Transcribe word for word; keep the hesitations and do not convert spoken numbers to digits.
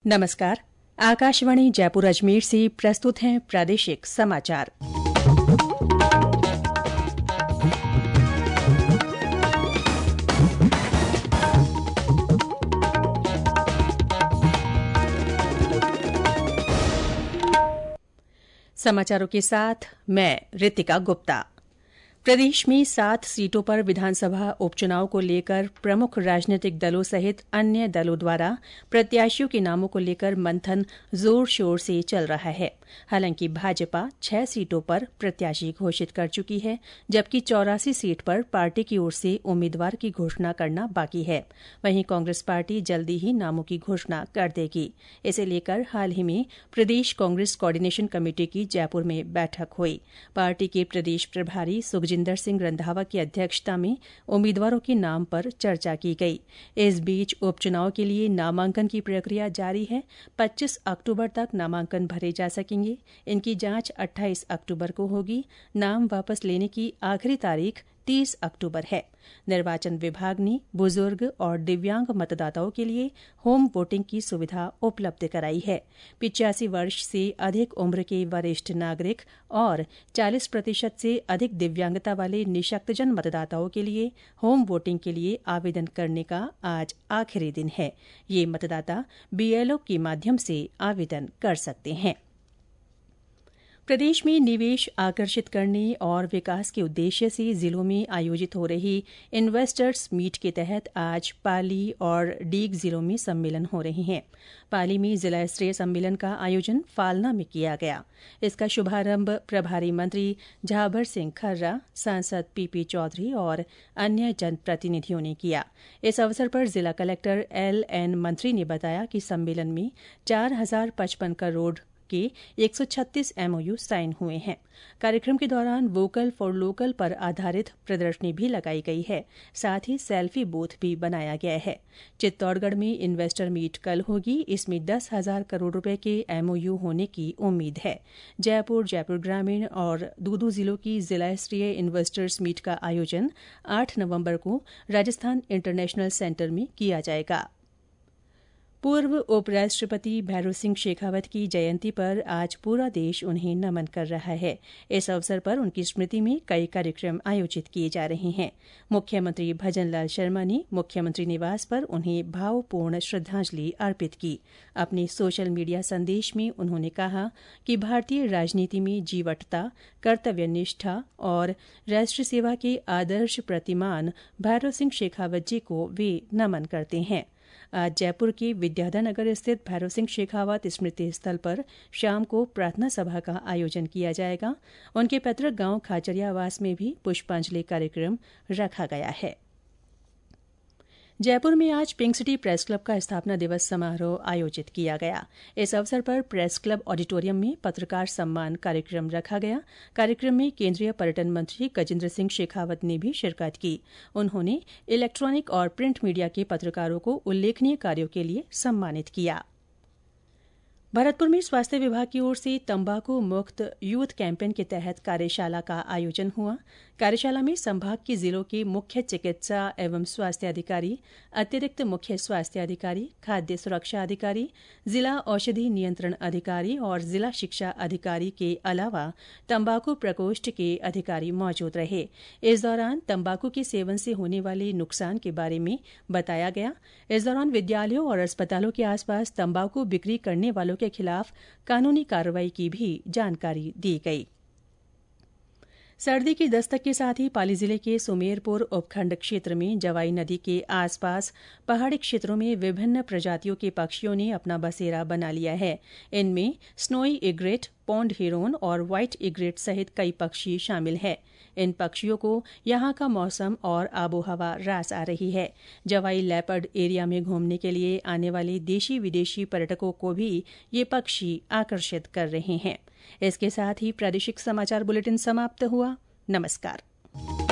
नमस्कार। आकाशवाणी जयपुर अजमेर से प्रस्तुत हैं प्रादेशिक समाचार। समाचारों के साथ मैं रितिका गुप्ता। प्रदेश में सात सीटों पर विधानसभा उपचुनाव को लेकर प्रमुख राजनीतिक दलों सहित अन्य दलों द्वारा प्रत्याशियों के नामों को लेकर मंथन जोर शोर से चल रहा है। हालांकि भाजपा छह सीटों पर प्रत्याशी घोषित कर चुकी है, जबकि चौरासी सीट पर पार्टी की ओर से उम्मीदवार की घोषणा करना बाकी है। वहीं कांग्रेस पार्टी जल्दी ही नामों की घोषणा कर देगी। इसे लेकर हाल ही में प्रदेश कांग्रेस कोऑर्डिनेशन कमेटी की जयपुर में बैठक हुई। पार्टी के प्रदेश प्रभारी सुखजिंदर सिंह रंधावा की अध्यक्षता में उम्मीदवारों के नाम पर चर्चा की गई। इस बीच उपचुनाव के लिए नामांकन की प्रक्रिया जारी है। पच्चीस अक्टूबर तक नामांकन भरे जा सकेंगे। इनकी जांच अट्ठाईस अक्टूबर को होगी। नाम वापस लेने की आखिरी तारीख तीस अक्टूबर है। निर्वाचन विभाग ने बुजुर्ग और दिव्यांग मतदाताओं के लिए होम वोटिंग की सुविधा उपलब्ध कराई है। पिचासी वर्ष से अधिक उम्र के वरिष्ठ नागरिक और चालीस प्रतिशत से अधिक दिव्यांगता वाले निशक्तजन मतदाताओं के लिए होम वोटिंग के लिए आवेदन करने का आज आखिरी दिन है। ये मतदाता बीएलओ के माध्यम से आवेदन कर सकते हैं। प्रदेश में निवेश आकर्षित करने और विकास के उद्देश्य से जिलों में आयोजित हो रही इन्वेस्टर्स मीट के तहत आज पाली और डीग जिलों में सम्मेलन हो रहे हैं। पाली में जिला स्तरीय सम्मेलन का आयोजन फालना में किया गया। इसका शुभारंभ प्रभारी मंत्री झाबर सिंह खर्रा, सांसद पीपी चौधरी और अन्य जनप्रतिनिधियों ने किया। इस अवसर पर जिला कलेक्टर एल एन मंत्री ने बताया कि सम्मेलन में चार हजार पचपन करोड़ के एक सौ छत्तीस एमओयू साइन हुए हैं। कार्यक्रम के दौरान वोकल फॉर लोकल पर आधारित प्रदर्शनी भी लगाई गई है। साथ ही सेल्फी बूथ भी बनाया गया है। चित्तौड़गढ़ में इन्वेस्टर मीट कल होगी। इसमें दस हजार करोड़ रुपए के एमओयू होने की उम्मीद है। जयपुर, जयपुर ग्रामीण और दूदू जिलों की जिला स्तरीय इन्वेस्टर्स मीट का आयोजन आठ नवम्बर को राजस्थान इंटरनेशनल सेंटर में किया जाएगा। पूर्व उपराष्ट्रपति भैरों सिंह शेखावत की जयंती पर आज पूरा देश उन्हें नमन कर रहा है। इस अवसर पर उनकी स्मृति में कई कार्यक्रम आयोजित किए जा रहे हैं। मुख्यमंत्री भजनलाल शर्मा ने मुख्यमंत्री निवास पर उन्हें भावपूर्ण श्रद्धांजलि अर्पित की। अपने सोशल मीडिया संदेश में उन्होंने कहा कि भारतीय राजनीति में जीवटता, कर्तव्यनिष्ठा और राष्ट्र सेवा के आदर्श प्रतिमान भैरों सिंह शेखावत जी को वे नमन करते हैं। आज जयपुर के विद्याधर नगर स्थित भैरव सिंह शेखावत स्मृति स्थल पर शाम को प्रार्थना सभा का आयोजन किया जाएगा। उनके पैतृक गांव खाचरियावास में भी पुष्पांजलि कार्यक्रम रखा गया है। जयपुर में आज पिंक सिटी प्रेस क्लब का स्थापना दिवस समारोह आयोजित किया गया। इस अवसर पर प्रेस क्लब ऑडिटोरियम में पत्रकार सम्मान कार्यक्रम रखा गया। कार्यक्रम में केंद्रीय पर्यटन मंत्री गजेंद्र सिंह शेखावत ने भी शिरकत की। उन्होंने इलेक्ट्रॉनिक और प्रिंट मीडिया के पत्रकारों को उल्लेखनीय कार्यों के लिए सम्मानित किया। भरतपुर में स्वास्थ्य विभाग की ओर से तंबाकू मुक्त यूथ कैंपेन के तहत कार्यशाला का आयोजन हुआ। कार्यशाला में संभाग के जिलों के मुख्य चिकित्सा एवं स्वास्थ्य अधिकारी, अतिरिक्त मुख्य स्वास्थ्य अधिकारी, खाद्य सुरक्षा अधिकारी, जिला औषधि नियंत्रण अधिकारी और जिला शिक्षा अधिकारी के अलावा तंबाकू प्रकोष्ठ के अधिकारी मौजूद रहे। इस दौरान तंबाकू के सेवन से होने वाले नुकसान के बारे में बताया गया। इस दौरान विद्यालयों और अस्पतालों के आसपास तंबाकू बिक्री करने वालों के खिलाफ कानूनी कार्रवाई की भी जानकारी दी गई। सर्दी की दस्तक के साथ ही पाली जिले के सुमेरपुर उपखंड क्षेत्र में जवाई नदी के आसपास पहाड़ी क्षेत्रों में विभिन्न प्रजातियों के पक्षियों ने अपना बसेरा बना लिया है। इनमें स्नोई इग्रेट, पॉन्ड हिरोन और व्हाइट इग्रेट सहित कई पक्षी शामिल हैं। इन पक्षियों को यहाँ का मौसम और आबोहवा रास आ रही है। जवाई लेपर्ड एरिया में घूमने के लिए आने वाले देशी विदेशी पर्यटकों को भी ये पक्षी आकर्षित कर रहे हैं। इसके साथ ही प्रादेशिक समाचार बुलेटिन समाप्त हुआ। नमस्कार।